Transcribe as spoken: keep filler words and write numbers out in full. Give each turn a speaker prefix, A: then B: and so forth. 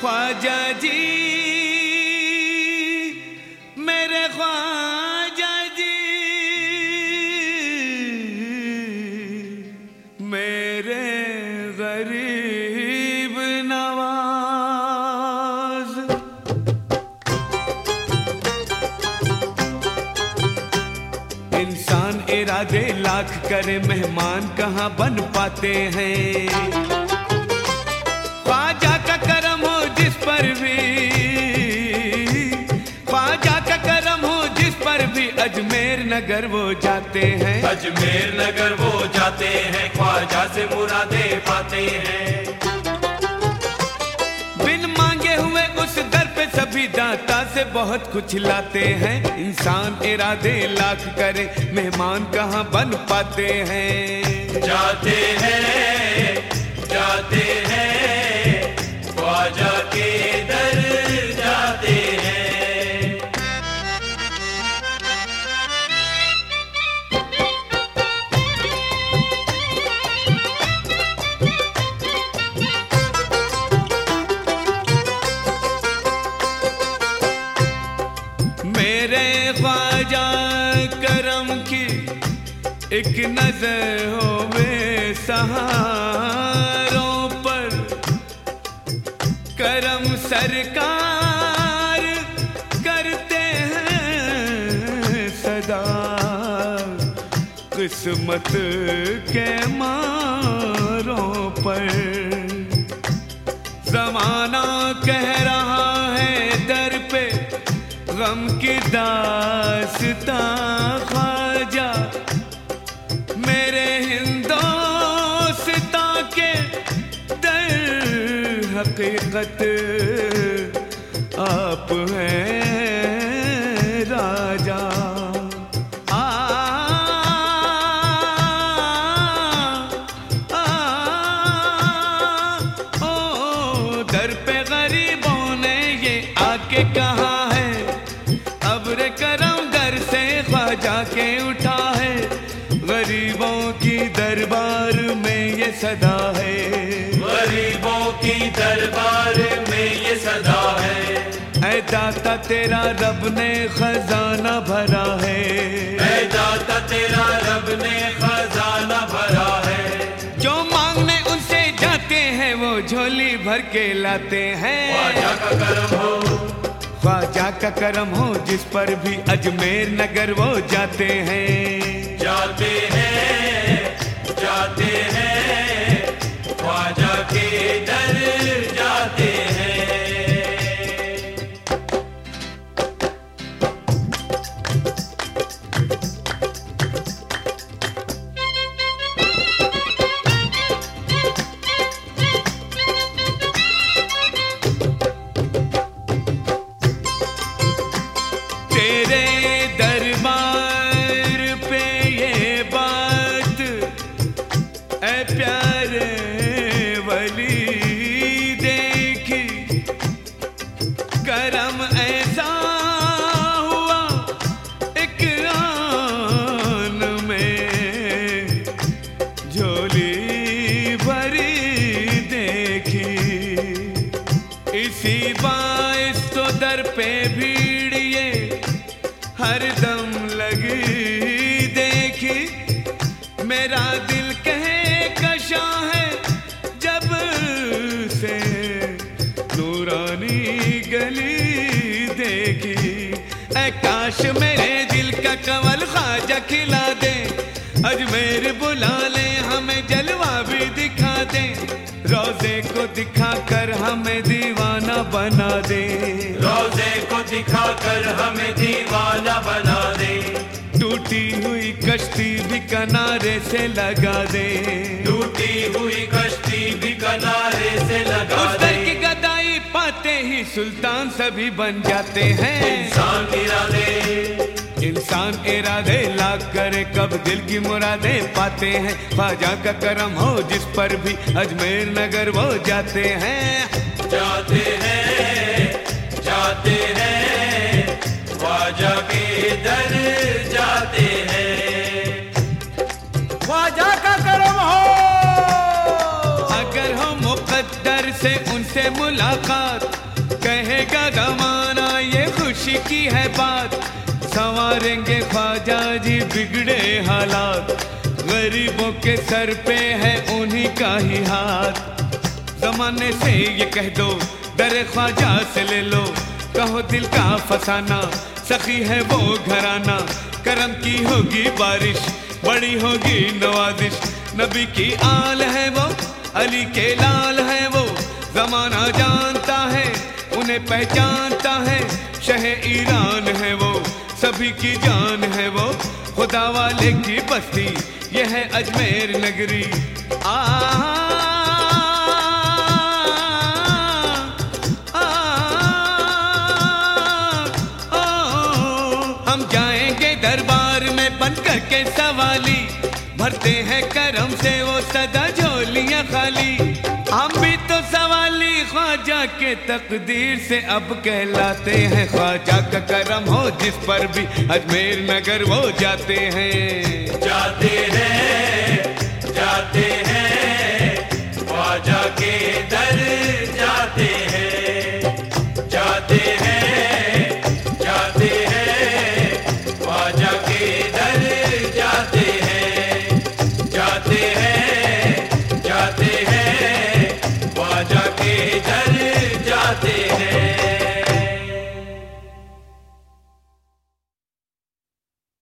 A: ख्वाजा जी मेरे ख्वाजा जी मेरे गरीब नवाज। इंसान इरादे लाख करे मेहमान कहाँ बन पाते हैं। ख्वाजा का करम हो जिस पर भी, ख्वाजा का करम हो जिस पर भी अजमेर नगर वो जाते हैं।
B: अजमेर नगर वो जाते हैं, ख्वाजा से मुरादे पाते हैं।
A: बिन मांगे हुए उस दर पे सभी दाता से बहुत कुछ लाते हैं। इंसान इरादे लाख करे मेहमान कहाँ बन पाते हैं।
B: जाते हैं जाते हैं ख्वाजा के दर जाते हैं।
A: मेरे ख्वाजा करम की एक नजर हो वे सहारों पर। करम सरकार करते हैं सदा किस्मत के मारों पर। जमाना कह रहा है दर पे गम की दास्तां ख्वाजा मेरे हिंदोस्तां के दर हकीकत आप हैं राजा। आ, आ, ओ दर पे गरीबों ने ये आके कहा है। अब्र करम दर से ख्वाजा के उठा है। गरीबों की दरबार में ये सदा है।
B: गरीबों की दरबार में ये सदा है।
A: ऐ दाता तेरा रब ने खजाना भरा है।
B: ऐ दाता तेरा रब ने खजाना भरा है।
A: जो मांगने उनसे जाते हैं वो झोली भर के लाते हैं।
B: ख्वाजा का करम हो,
A: ख्वाजा का करम हो जिस पर भी अजमेर नगर वो जाते हैं।
B: जाते हैं जाते हैं ख्वाजा के दर जाते हैं।
A: तेरे दरबार पे ये बात ऐ प्यारे वली देखी। करम ऐसा हुआ एक आन में झोली भरी देखी। इसी बाइस तो दर पे भीड़ ये हर दम लगी देखी। मेरा दिल कहे कशा है जब से नूरानी गली देखी। ऐ काश मेरे दिल का कंवल ख्वाजा खिला दे। अजमेर बुला ले हमें जलवा भी दिखा दे। रोजे को दिखा कर हमें दीवाना बना दे।
B: रोजे को दिखा कर हमें दीवाना बना दे।
A: टूटी हुई कश्ती भी किनारे से लगा दे।
B: टूटी हुई कश्ती भी किनारे से लगा
A: उस
B: दे।
A: दर की गदाई पाते ही सुल्तान सभी बन जाते हैं।
B: इंसान इरादे
A: इंसान इरादे लाख करे कब दिल की मुरादे पाते हैं। ख्वाजा का करम हो जिस पर भी अजमेर नगर वो जाते हैं।
B: जाते हैं जाते हैं ख्वाजा के दर जाते हैं।
A: ख्वाजा का करम हो अगर हो मुकद्दर से उनसे मुलाकात। जमाना ये खुशी की है बात, संवारेंगे ख्वाजा जी बिगड़े हालात, गरीबों के सर पे है उन्हीं का ही हाथ। जमाने से ये कह दो दर ख्वाजा से ले लो, कहो दिल का फसाना सखी है वो घराना, करम की होगी बारिश बड़ी होगी नवाजिश, नबी की आल है वो अली के लाल है वो, जमाना जानता है उन्हें पहचानता है, शह ईरान है वो सभी की जान है वो, खुदा वाले की बस्ती ये है अजमेर नगरी। आ, आ, आ, हम जाएंगे दरबार में बनकर के सवाली, भरते हैं करम से वो सदा झोलियां खाली, हम भी तो सवाली ख्वाजा के तकदीर से अब कहलाते हैं, ख्वाजा का करम हो जिस पर भी अजमेर नगर वो जाते हैं,
B: जाते हैं जाते हैं ख्वाजा के दर